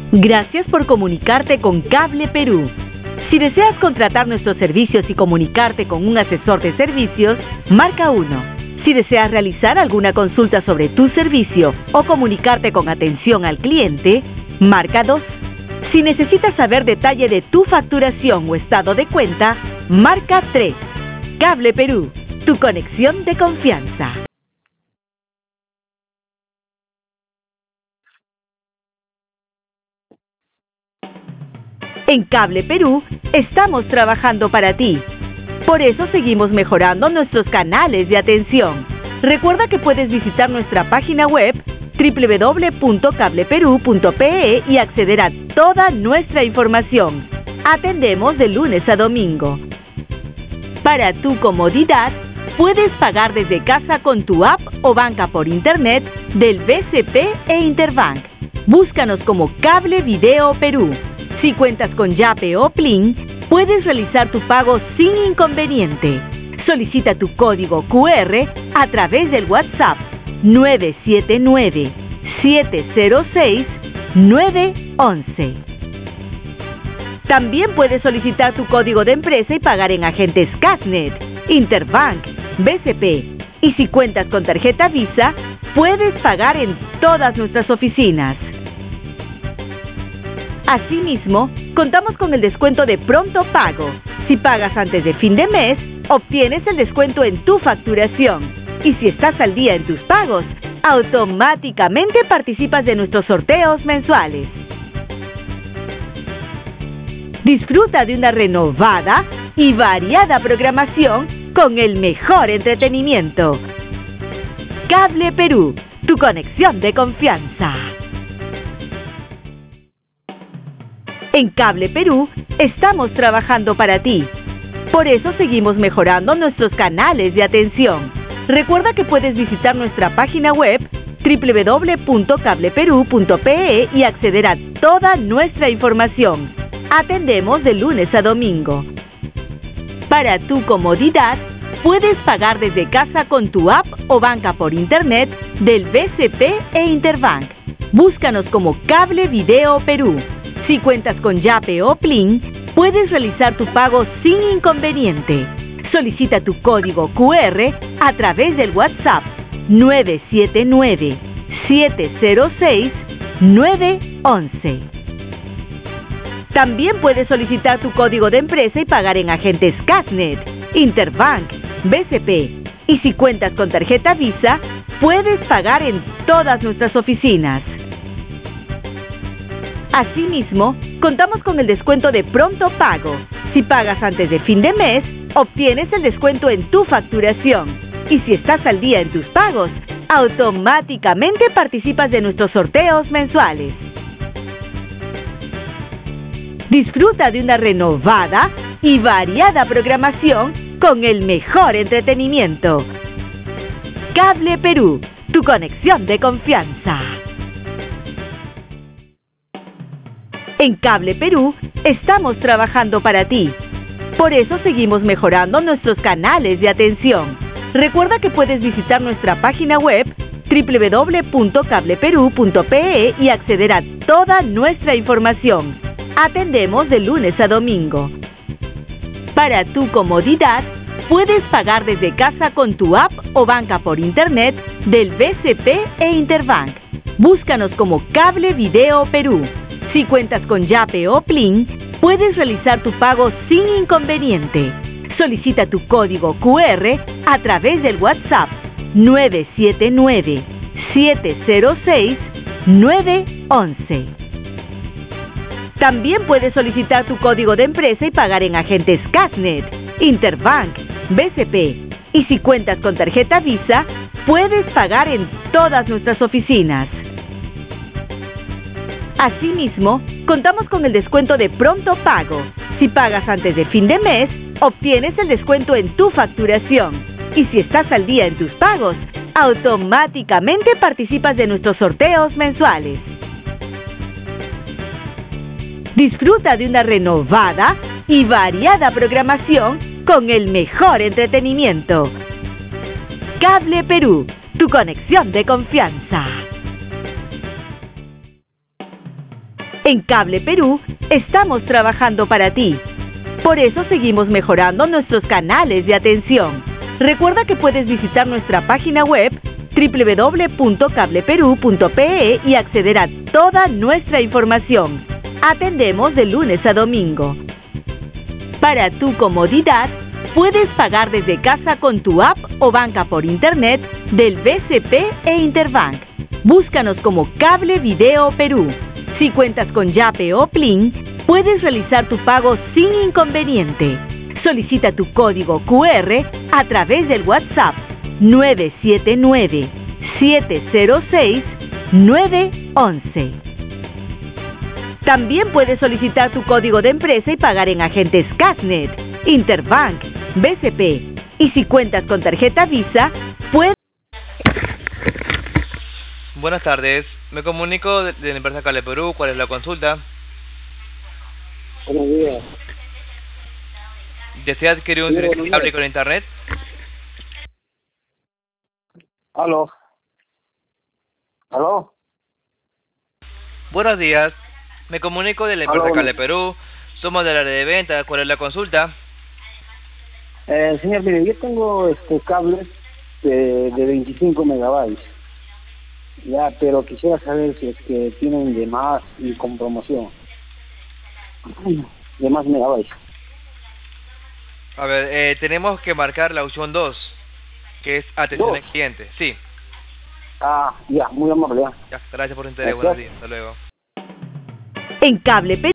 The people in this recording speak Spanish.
Gracias por comunicarte con Cable Perú. Si deseas contratar nuestros servicios y comunicarte con un asesor de servicios, marca 1. Si deseas realizar alguna consulta sobre tu servicio o comunicarte con atención al cliente, marca 2. Si necesitas saber detalle de tu facturación o estado de cuenta, marca 3. Cable Perú, tu conexión de confianza. En Cable Perú, estamos trabajando para ti. Por eso seguimos mejorando nuestros canales de atención. Recuerda que puedes visitar nuestra página web www.cableperú.pe y acceder a toda nuestra información. Atendemos de lunes a domingo. Para tu comodidad, puedes pagar desde casa con tu app o banca por internet del BCP e Interbank. Búscanos como Cable Video Perú. Si cuentas con Yape o Plin, puedes realizar tu pago sin inconveniente. Solicita tu código QR a través del WhatsApp 979-706-911. También puedes solicitar tu código de empresa y pagar en agentes Casnet, Interbank, BCP. Y si cuentas con tarjeta Visa, puedes pagar en todas nuestras oficinas. Asimismo, contamos con el descuento de pronto pago. Si pagas antes de fin de mes, obtienes el descuento en tu facturación. Y si estás al día en tus pagos, automáticamente participas de nuestros sorteos mensuales. Disfruta de una renovada y variada programación con el mejor entretenimiento. Cable Perú, tu conexión de confianza. En Cable Perú, estamos trabajando para ti. Por eso seguimos mejorando nuestros canales de atención. Recuerda que puedes visitar nuestra página web www.cableperú.pe y acceder a toda nuestra información. Atendemos de lunes a domingo. Para tu comodidad, puedes pagar desde casa con tu app o banca por internet del BCP e Interbank. Búscanos como Cable Video Perú. Si cuentas con Yape o Plin, puedes realizar tu pago sin inconveniente. Solicita tu código QR a través del WhatsApp 979-706-911. También puedes solicitar tu código de empresa y pagar en agentes Casnet, Interbank, BCP. Y si cuentas con tarjeta Visa, puedes pagar en todas nuestras oficinas. Asimismo, contamos con el descuento de pronto pago. Si pagas antes de fin de mes, obtienes el descuento en tu facturación. Y si estás al día en tus pagos, automáticamente participas de nuestros sorteos mensuales. Disfruta de una renovada y variada programación con el mejor entretenimiento. Cable Perú, tu conexión de confianza. En Cable Perú, estamos trabajando para ti. Por eso seguimos mejorando nuestros canales de atención. Recuerda que puedes visitar nuestra página web www.cableperú.pe y acceder a toda nuestra información. Atendemos de lunes a domingo. Para tu comodidad, puedes pagar desde casa con tu app o banca por internet del BCP e Interbank. Búscanos como Cable Video Perú. Si cuentas con Yape o Plin, puedes realizar tu pago sin inconveniente. Solicita tu código QR a través del WhatsApp 979-706-911. También puedes solicitar tu código de empresa y pagar en agentes Casnet, Interbank, BCP. Y si cuentas con tarjeta Visa, puedes pagar en todas nuestras oficinas. Asimismo, contamos con el descuento de pronto pago. Si pagas antes de fin de mes, obtienes el descuento en tu facturación. Y si estás al día en tus pagos, automáticamente participas de nuestros sorteos mensuales. Disfruta de una renovada y variada programación con el mejor entretenimiento. Cable Perú, tu conexión de confianza. En Cable Perú estamos trabajando para ti. Por eso seguimos mejorando nuestros canales de atención. Recuerda que puedes visitar nuestra página web www.cableperú.pe y acceder a toda nuestra información. Atendemos de lunes a domingo. Para tu comodidad, puedes pagar desde casa con tu app o banca por internet del BCP e Interbank. Búscanos como Cable Video Perú. Si cuentas con Yape o Plin, puedes realizar tu pago sin inconveniente. Solicita tu código QR a través del WhatsApp 979-706-911. También puedes solicitar tu código de empresa y pagar en agentes Casnet, Interbank, BCP. Y si cuentas con tarjeta Visa, puedes... Buenas tardes, me comunico de la empresa Cable Perú. ¿Cuál es la consulta? Buenos días. ¿Desea adquirir un servicio de cable con internet? ¿Aló? ¿Aló? Buenos días, me comunico de la empresa Aló. Cable Perú. Somos del área de venta. ¿Cuál es la consulta? Señor, mire, yo tengo cables de 25 megabytes. Ya, pero quisiera saber si es que tienen de más y con promoción. De más megabytes. A ver, tenemos que marcar la opción 2, que es atención al ¿Dos? cliente. Sí, Ah, ya, muy amable, ya. ya, gracias por su interés. Gracias. Buenos días, hasta luego. En Cable Perú